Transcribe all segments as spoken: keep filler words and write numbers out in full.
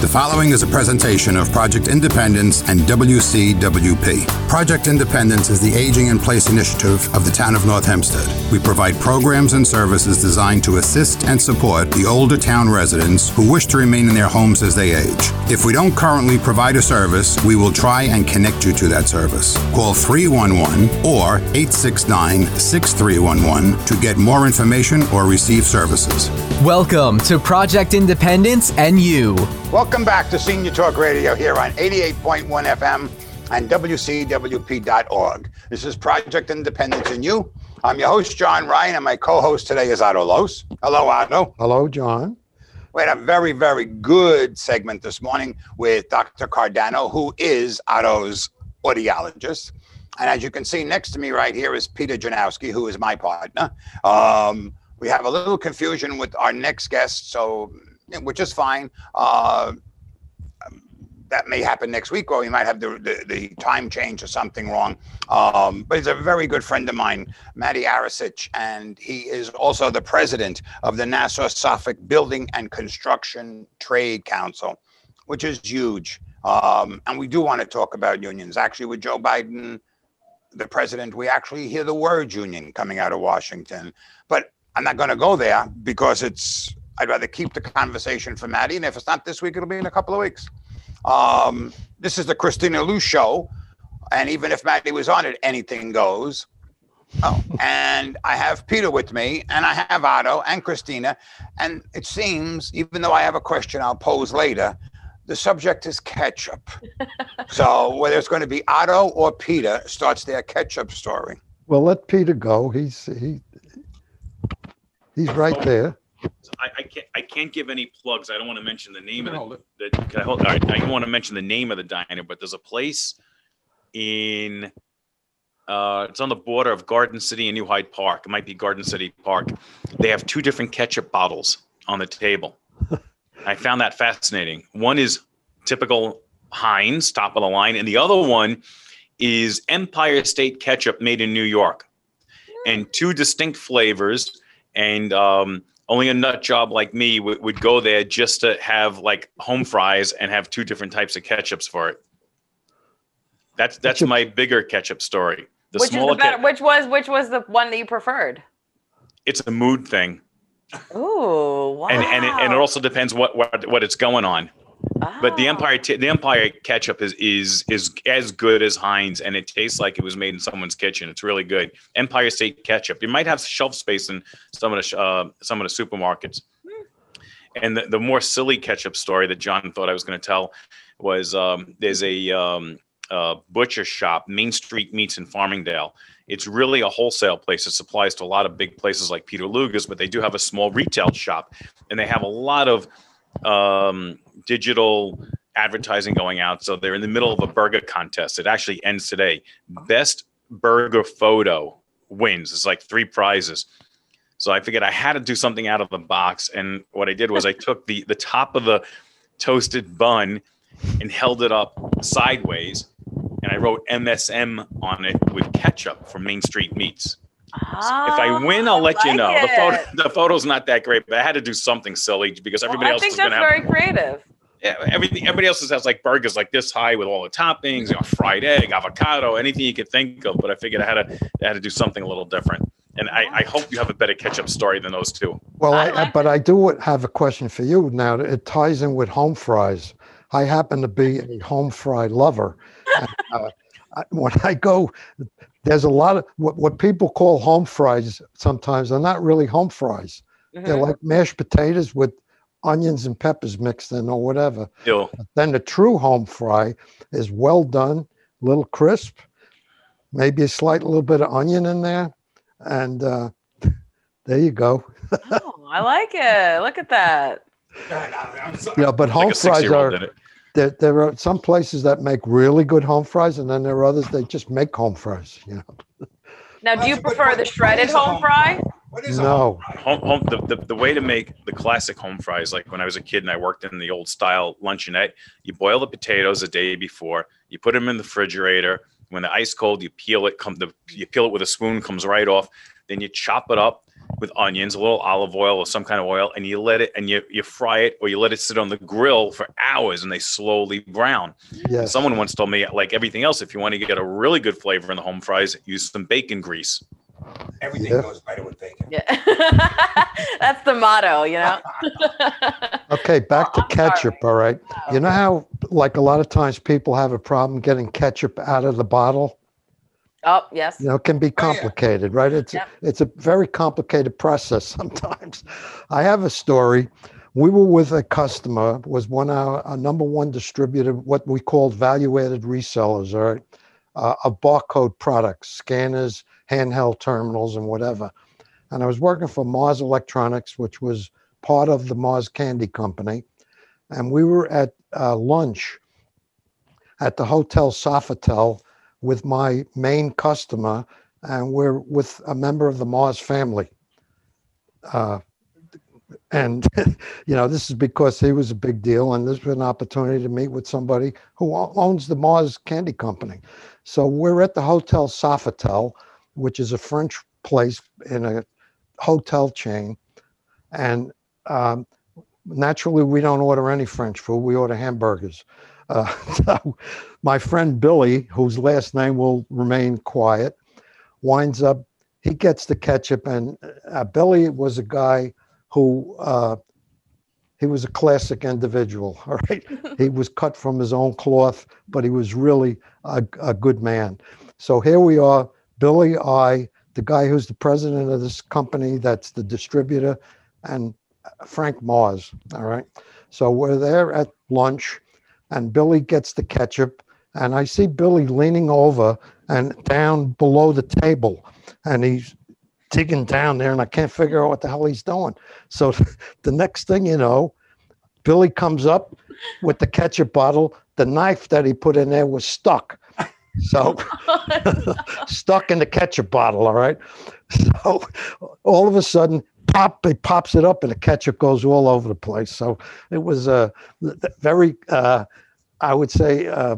The following is a presentation of Project Independence and W C W P. Project Independence is the Aging in Place initiative of the town of North Hempstead. We provide programs and services designed to assist and support the older town residents who wish to remain in their homes as they age. If we don't currently provide a service, we will try and connect you to that service. Call three one one or eight six nine, six three one one to get more information or receive services. Welcome to Project Independence and You. Welcome back to Senior Talk Radio here on eighty-eight point one F M and W C W P dot org. This is Project Independence and You. I'm your host, John Ryan, and my co-host today is Otto Los. Hello, Otto. Hello, John. We had a very, very good segment this morning with Doctor Cardano, who is Otto's audiologist. And as you can see next to me right here is Peter Janowski, who is my partner. Um, we have a little confusion with our next guest, so which is fine. Uh, that may happen next week, or we might have the, the, the time change or something wrong. Um, but he's a very good friend of mine, Matty Arasich, and he is also the president of the Nassau-Suffolk Building and Construction Trade Council, which is huge. Um, and we do want to talk about unions. Actually, with Joe Biden, the president, we actually hear the word union coming out of Washington. But I'm not going to go there because it's, I'd rather keep the conversation for Matty. And if it's not this week, it'll be in a couple of weeks. Um, this is the Christina Lou show. And even if Matty was on it, anything goes. Oh, and I have Peter with me, and I have Otto and Christina. And it seems, even though I have a question I'll pose later, the subject is ketchup. So whether it's going to be Otto or Peter starts their ketchup story. Well, let Peter go. He's he he's right there. I, I can't. I can't give any plugs. I don't want to mention the name of the. the can I hold? All right, I don't want to mention the name of the diner, but there's a place in. Uh, it's on the border of Garden City and New Hyde Park. It might be Garden City Park. They have two different ketchup bottles on the table. I found that fascinating. One is typical Heinz, top of the line, and the other one is Empire State ketchup made in New York, and two distinct flavors. And um, only a nut job like me w- would go there just to have like home fries and have two different types of ketchups for it. That's that's ketchup. My bigger ketchup story. The which smaller is the better, ke- which was which was the one that you preferred? It's a mood thing. Ooh, wow. And and it, and it also depends what what, what it's going on. Oh. But the Empire t- the Empire ketchup is is is as good as Heinz, and it tastes like it was made in someone's kitchen. It's really good. Empire State ketchup. You might have shelf space in some of the uh, some of the supermarkets. Hmm. And the, the more silly ketchup story that John thought I was going to tell was um, there's a um, uh, butcher shop, Main Street Meats in Farmingdale. It's really a wholesale place. It supplies to a lot of big places like Peter Luger's, but they do have a small retail shop, and they have a lot of um, digital advertising going out. So they're in the middle of a burger contest. It actually ends today. Best burger photo wins. It's like three prizes. So I figured I had to do something out of the box. And what I did was I took the, the top of the toasted bun and held it up sideways. And I wrote M S M on it with ketchup from Main Street Meats. Oh, if I win, I'll let I like you know. it. The photo, the photo's not that great, but I had to do something silly because everybody well, else I think is that's going to have. very creative. Yeah, everything. Everybody else has like burgers like this high with all the toppings, you know, fried egg, avocado, anything you could think of. But I figured I had to, I had to do something a little different. And I, I hope you have a better ketchup story than those two. Well, I I, like but I do have a question for you now. It ties in with home fries. I happen to be a home fry lover. And, uh, I, when I go, there's a lot of what, what people call home fries. Sometimes they're not really home fries. Mm-hmm. They're like mashed potatoes with onions and peppers mixed in or whatever. Ew. Then the true home fry is well done, a little crisp, maybe a slight little bit of onion in there. And uh, there you go. Oh, I like it. Look at that. Yeah, but home like fries are, there, there are some places that make really good home fries, and then there are others that just make home fries, you know. Now, do you prefer the shredded home fry? What is No. a home fry? Home, home, the, the, the way to make the classic home fries, like when I was a kid and I worked in the old style luncheonette, you boil the potatoes the day before, you put them in the refrigerator. When the ice cold, you peel it, come the, you peel it with a spoon, comes right off. Then you chop it up, with onions, a little olive oil or some kind of oil, and you let it and you you fry it or you let it sit on the grill for hours and they slowly brown. Yes. Someone once told me, like everything else, if you want to get a really good flavor in the home fries, use some bacon grease. Everything Yeah. goes better with bacon. Yeah. That's the motto, you know? Okay, back Oh, to I'm ketchup, sorry. all right? You know how, like, a lot of times people have a problem getting ketchup out of the bottle? Oh, yes. You know, it can be yeah. complicated, right? It's Yep. it's a very complicated process sometimes. I have a story. We were with a customer, was one of our, our number one distributor, what we called value-added resellers, all right, uh, of barcode products, scanners, handheld terminals, and whatever. And I was working for Mars Electronics, which was part of the Mars Candy Company. And we were at uh, lunch at the Hotel Sofitel with my main customer, and we're with a member of the Mars family. Uh, and, you know, this is because he was a big deal, and this was an opportunity to meet with somebody who o- owns the Mars Candy Company. So we're at the Hotel Sofitel, which is a French place in a hotel chain. And um, naturally, we don't order any French food. We order hamburgers. Uh, so my friend Billy, whose last name will remain quiet, winds up, he gets the ketchup. And uh, Billy was a guy who, uh, he was a classic individual, all right? He was cut from his own cloth, but he was really a, a good man. So here we are, Billy, I, the guy who's the president of this company, that's the distributor, and Frank Mars, all right? So we're there at lunch, and Billy gets the ketchup, and I see Billy leaning over and down below the table, and he's digging down there, and I can't figure out what the hell he's doing. So the next thing you know, Billy comes up with the ketchup bottle. The knife that he put in there was stuck. So stuck in the ketchup bottle, all right? So all of a sudden, pop, he pops it up and the ketchup goes all over the place. So it was a uh, very, uh, I would say, uh,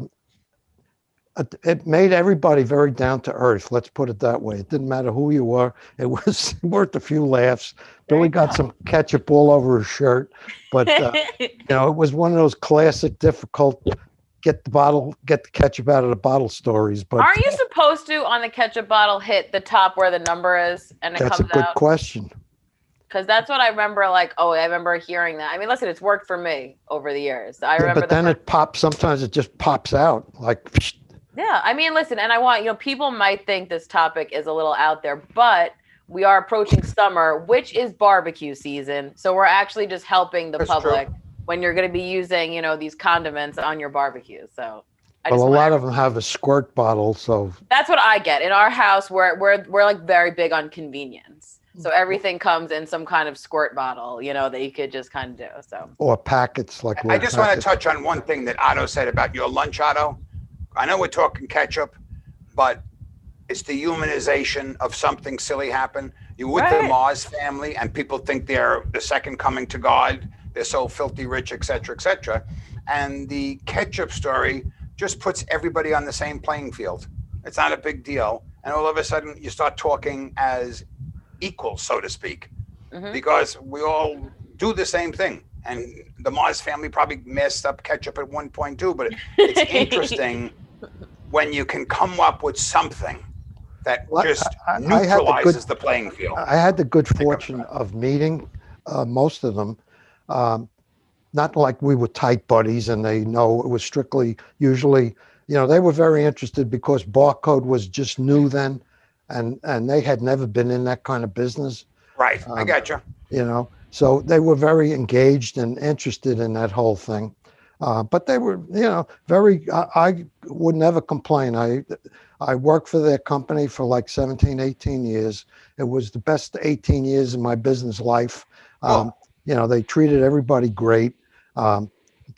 it made everybody very down to earth. Let's put it that way. It didn't matter who you were. It was worth a few laughs. Billy got some ketchup all over his shirt, but uh, you know, it was one of those classic, difficult, get the bottle, get the ketchup out of the bottle stories. But Aren't you supposed to, on the ketchup bottle, hit the top where the number is and it that's a comes good out? question. Because that's what I remember. Like, oh, I remember hearing that. I mean, listen, it's worked for me over the years. I Yeah, remember. but the then first- it pops. Sometimes it just pops out like. Yeah, I mean, listen, and I want, you know, people might think this topic is a little out there, but we are approaching summer, which is barbecue season. So we're actually just helping the That's public true. when you're going to be using, you know, these condiments on your barbecue. So I Well, just a want lot of them have a squirt bottle, so that's what I get in our house. We're we're we're like very big on convenience. So everything comes in some kind of squirt bottle, you know, that you could just kind of do. So or packets like. I little just want to packets. touch on one thing that Otto said about your lunch, Otto. I know we're talking ketchup, but it's the humanization of something silly happen. You're with the Right. Mars family, and people think they're the second coming to God. They're so filthy rich, et cetera, et cetera. And the ketchup story just puts everybody on the same playing field. It's not a big deal. And all of a sudden, you start talking as equals, so to speak, Mhm. because we all do the same thing. And the Mars family probably messed up ketchup at one point too, but it's interesting when you can come up with something that Well, just I- I- I had the neutralizes good- the playing field. I had the good fortune of meeting uh, most of them. Um, not like we were tight buddies and they know it was strictly, usually, you know, they were very interested because barcode was just new then, and, and they had never been in that kind of business, Right, I um, got you. you know. So they were very engaged and interested in that whole thing. Uh, but they were, you know, very, I, I would never complain. I, I worked for their company for like seventeen, eighteen years. It was the best eighteen years in my business life. Um, You know, they treated everybody great. Um,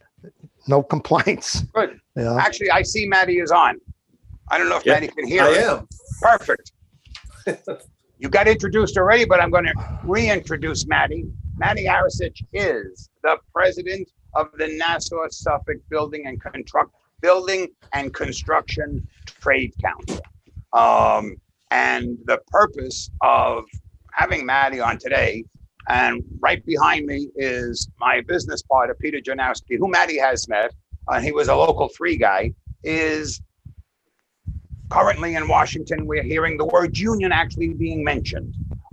no complaints. Good. You know? Actually, I see Maddie is on. I don't know if Yeah, Maddie can hear I us. am. Perfect. You got introduced already, but I'm going to reintroduce Maddie. Maddie Arasich is the president of the Nassau Suffolk Building and Construct Building and Construction Trade Council. Um, and the purpose of having Maddie on today. And right behind me is my business partner, Peter Janowski, who Maddie has met. Uh, he was a local three guy, is currently in Washington. We're hearing the word union actually being mentioned.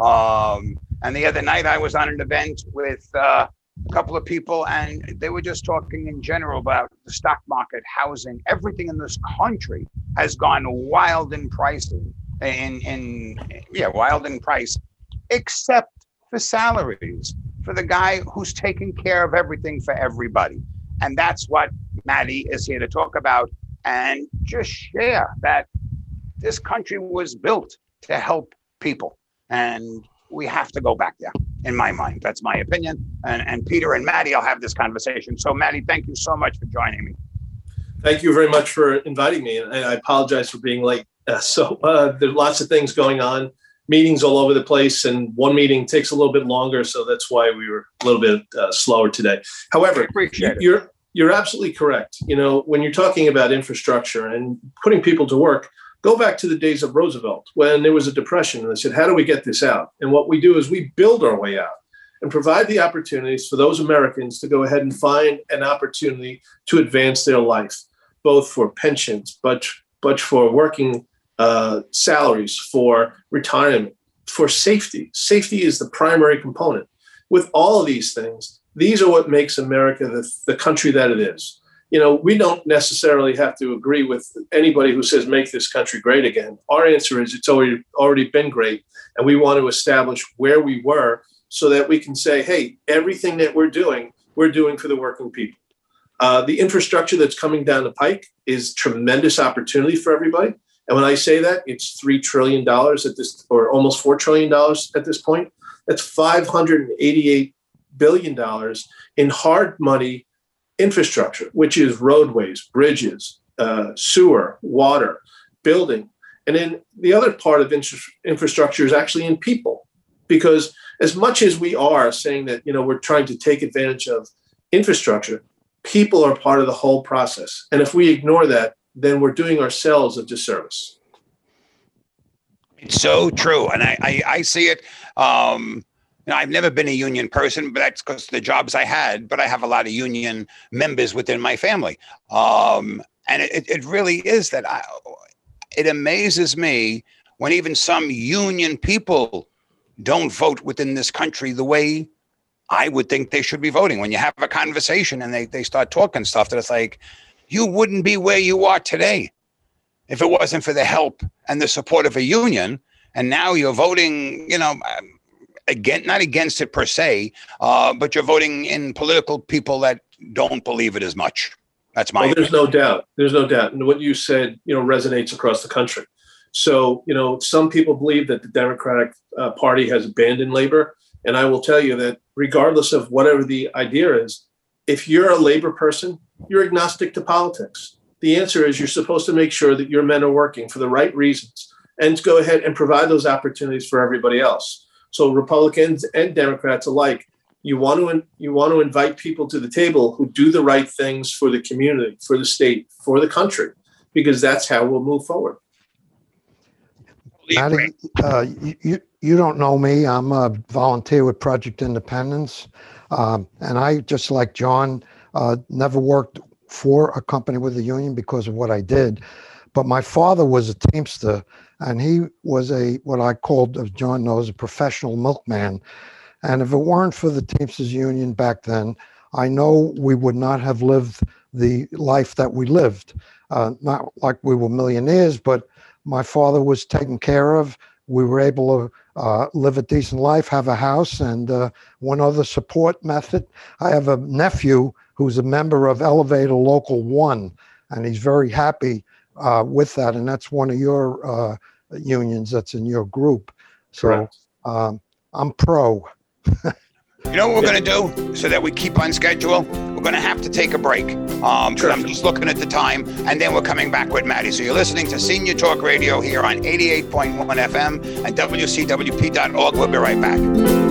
Um, and the other night I was on an event with uh, a couple of people, and they were just talking in general about the stock market, housing, everything in this country has gone wild in pricing, in, in yeah, wild in price, except for salaries, for the guy who's taking care of everything for everybody. And that's what Maddie is here to talk about, and just share that this country was built to help people. And we have to go back there, in my mind. That's my opinion. And, and Peter and Maddie, I'll have this conversation. So Maddie, thank you so much for joining me. Thank you very much for inviting me. And I apologize for being late. Uh, so uh, there's lots of things going on. Meetings all over the place, and one meeting takes a little bit longer, so that's why we were a little bit uh, slower today. However, you, you're you're absolutely correct. You know, when you're talking about infrastructure and putting people to work, go back to the days of Roosevelt when there was a depression, and they said, "How do we get this out?" And what we do is we build our way out and provide the opportunities for those Americans to go ahead and find an opportunity to advance their life, both for pensions, but but for working. Uh, salaries, for retirement, for safety. Safety is the primary component. With all of these things, these are what makes America the, the country that it is. You know, we don't necessarily have to agree with anybody who says make this country great again. Our answer is it's already already been great, and we want to establish where we were so that we can say, hey, everything that we're doing, we're doing for the working people. Uh, the infrastructure that's coming down the pike is tremendous opportunity for everybody. And when I say that, it's three trillion dollars at this, or almost four trillion dollars at this point. That's five hundred eighty-eight billion dollars in hard money infrastructure, which is roadways, bridges, uh, sewer, water, building. And then the other part of infrastructure is actually in people, because as much as we are saying that, you know, we're trying to take advantage of infrastructure, people are part of the whole process. And if we ignore that, then we're doing ourselves a disservice. It's so true. And I, I, I see it. Um, you know, I've never been a union person, but that's because the jobs I had, but I have a lot of union members within my family. Um, and it, it really is that I, it amazes me when even some union people don't vote within this country the way I would think they should be voting. When you have a conversation and they, they start talking stuff that it's like, you wouldn't be where you are today if it wasn't for the help and the support of a union. And now you're voting, you know, again, not against it per se, uh, but you're voting in political people that don't believe it as much. That's my. Well, there's no doubt. There's no doubt. And what you said, you know, resonates across the country. So, you know, some people believe that the Democratic uh, Party has abandoned labor. And I will tell you that regardless of whatever the idea is, if you're a labor person, you're agnostic to politics. The answer is you're supposed to make sure that your men are working for the right reasons and to go ahead and provide those opportunities for everybody else. So Republicans and Democrats alike, you want to you want to invite people to the table who do the right things for the community, for the state, for the country, because that's how we'll move forward. Maddie, uh, you, you don't know me. I'm a volunteer with Project Independence. Um, and I, just like John, uh, never worked for a company with a union because of what I did. But my father was a Teamster, and he was a, what I called, as John knows, a professional milkman. And if it weren't for the Teamsters Union back then, I know we would not have lived the life that we lived. Uh, not like we were millionaires, but my father was taken care of. We were able to uh, live a decent life, have a house, and uh, one other support method. I have a nephew who's a member of Elevator Local One, and he's very happy uh, with that. And that's one of your uh, unions that's in your group. So um, I'm pro. You know what we're going to do so that we keep on schedule? We're going to have to take a break um, because I'm just looking at the time, and then we're coming back with Maddie. So you're listening to Senior Talk Radio here on eighty-eight point one F M and W C W P dot org. We'll be right back.